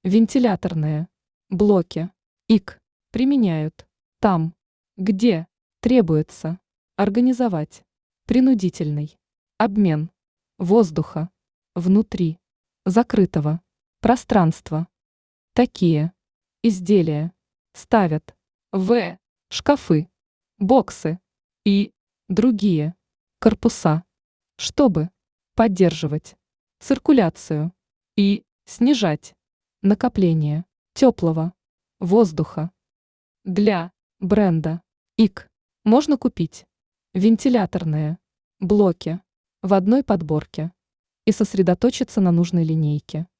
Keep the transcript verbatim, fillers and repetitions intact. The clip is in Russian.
Вентиляторные блоки ИК применяют там, где требуется организовать принудительный обмен воздуха внутри закрытого пространства. Такие изделия ставят в шкафы, боксы и другие корпуса, чтобы поддерживать циркуляцию и снижать накопление теплого воздуха. Для бренда ИК можно купить вентиляторные блоки в одной подборке и сосредоточиться на нужной линейке.